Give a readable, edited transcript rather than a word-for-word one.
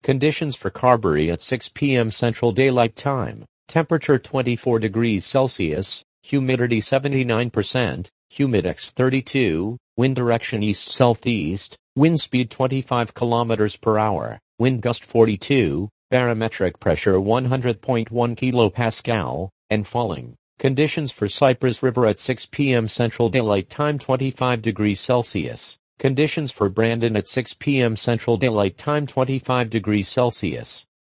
Conditions for Carberry at 6 p.m. Central Daylight Time. Temperature 24 degrees Celsius, humidity 79%, humidex 32, wind direction east-southeast, wind speed 25 kilometers per hour, wind gust 42, barometric pressure 100.1 kilopascal, and falling. Conditions for Cypress River at 6 p.m. Central Daylight Time 25 degrees Celsius. Conditions for Brandon at 6 p.m. Central Daylight Time 25 degrees Celsius.